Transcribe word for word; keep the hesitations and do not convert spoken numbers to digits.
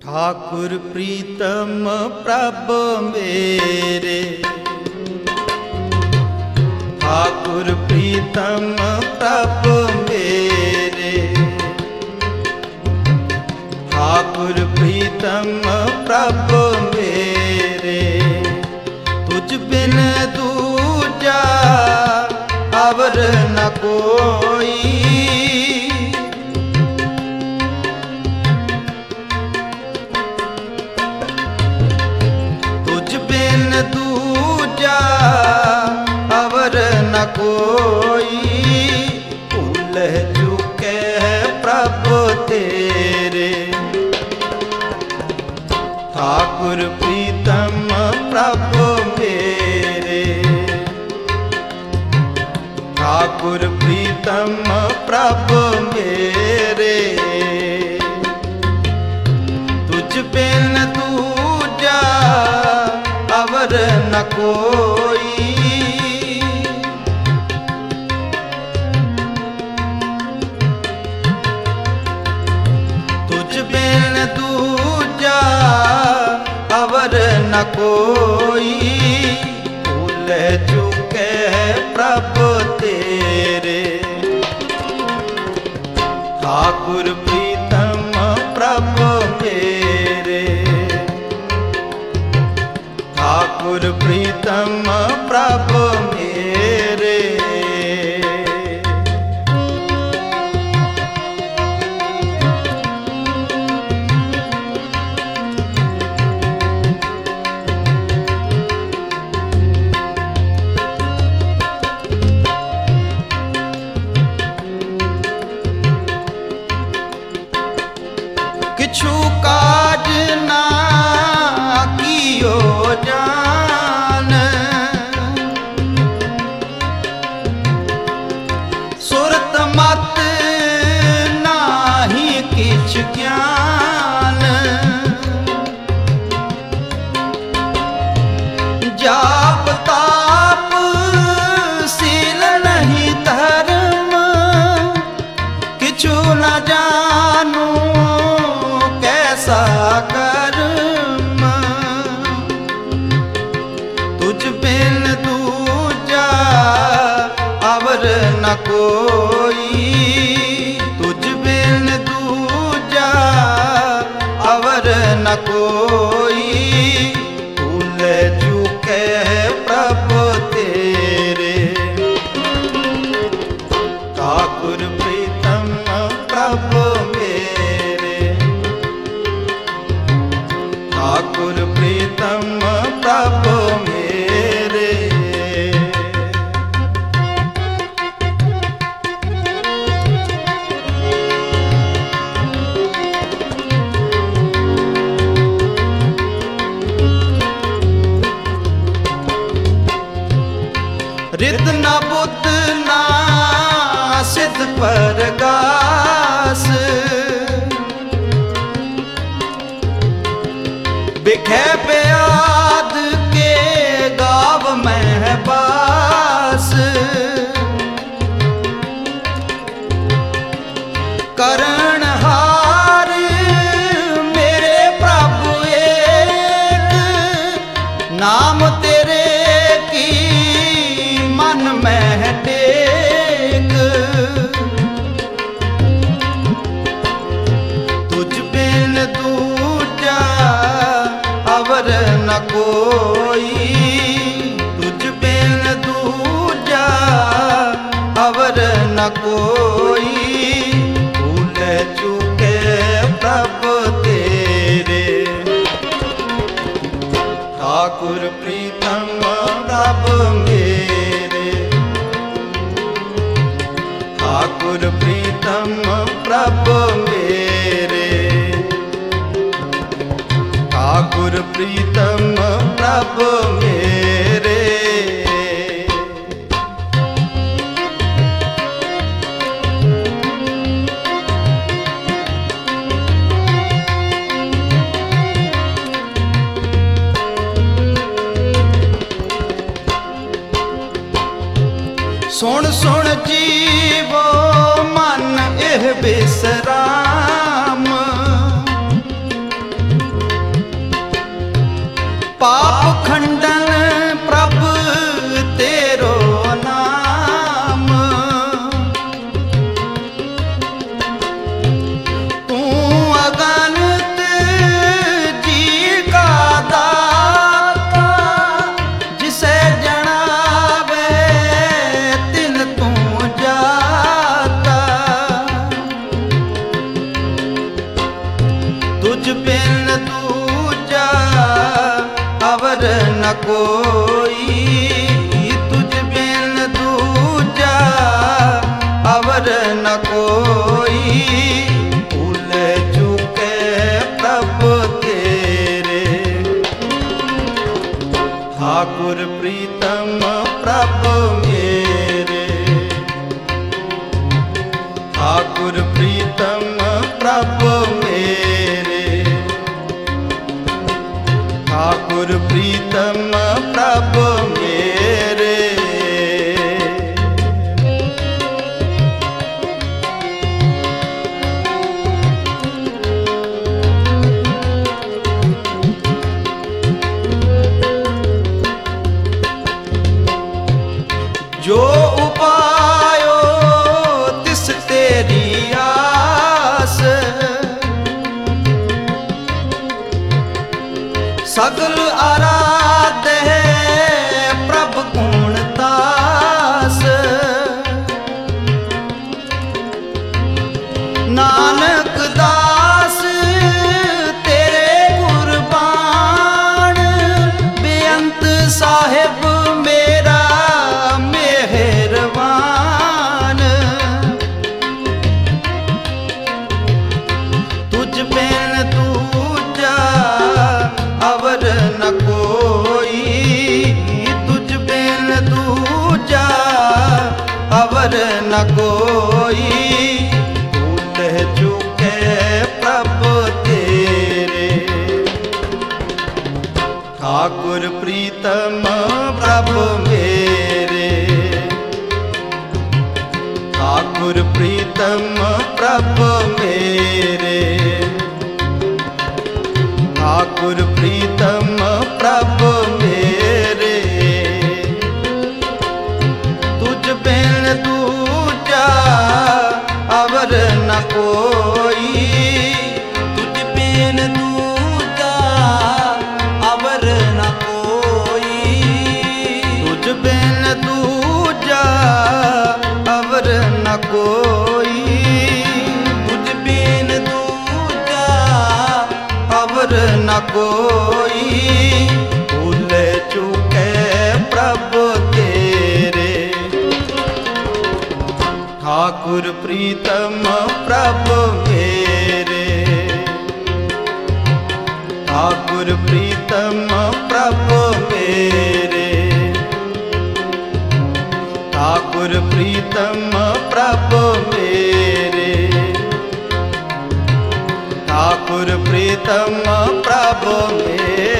ठाकुर प्रीतम प्रभ मेरे, ठाकुर प्रीतम प्रभ मेरे, ठाकुर प्रीतम प्रभ मेरे। तुझ बिन दूजा अवर न कोई, दूजा अवर न कोई। भूल चुके प्रभु तेरे, ठाकुर प्रीतम प्रभु मेरे, ठाकुर प्रीतम प्रभु मेरे। तुझ बिन दूजा अवर न कोई, तुझ बिन दूजा अवर न कोई। भूल चुके प्रभु तेरे, ठाकुर प्रीतम प्रभु मेरे, ठाकुर प्रीतम प्रभु मेरे। किछु काज ना कियो जान, सुरत मत नाही किछ ज्ञान। जाप ताप सील नहीं धर्म, किछु न जानू कैसा कर्म। तुझ बिन दूजा अवर न कोई, तुझ बिन दूजा अवर न कोई। भूल चुके प्रभु तेरे, ठाकुर प्रीतम प्रभु मेरे, ठाकुर प्रीतम प्रभु मेरे। रित न बुद्ध ना सिद्ध परगास, बिखे प्याद के गाव में बास। करणहार मेरे प्रभु एक, नाम तेरे की मन में टेक। तुझ बिन दूजा अवर न कोई, तुझ बिन दूजा अवर न कोई। भूल चुके प्रभु तेरे, ठाकुर प्रीतम प्रभु मेरे, ठाकुर प्रीतम प्रभु मेरे, ठाकुर प्रीतम प्रभु मेरे। सुन सुन जीवो मन एह विश्राम, पाप खंडन प्रभु तेरो नाम, तू अगणित जी का दाता, जिसे जनावे तिन तू जाता। तुझ बिन दूजा अवर न कोई, तुझ बिन दूजा अवर न कोई। भूल चुके प्रभु तेरे, ठाकुर प्रीतम प्रभु मेरे, ठाकुर प्रीतम प्रभु मेरे, ठाकुर प्रीतम प्रभु मेरे। जो उपायो तिस तेरी आस, सगल आराध है प्रभु गुण दास। नानक दास तेरे कुर्बान, बेअंत साहिब मेरा मेहरबान। तुझ बिन दूजा अवर न कोई, तुझ बिन दूजा अवर न कोई। भूल चुके प्रभु तेरे, ठाकुर प्रीतम प्रभु मेरे, ठाकुर प्रीतम प्रभु मेरे, ठाकुर प्रीतम प्रभु मेरे। तुझ बिन दूजा अवर न कोई, तुझ बिन दूजा अवर न कोई। तुझ बिन दूजा अवर न कोई, तुझ बिन दूजा अवर न कोई। भूल चुके प्रभु तेरे, ठाकुर प्रीतम प्रभु मेरे, ठाकुर प्रीतम प्रभु मेरे, ठाकुर प्रीतम प्रभु मेरे, ठाकुर प्रीतम प्रभु मेरे।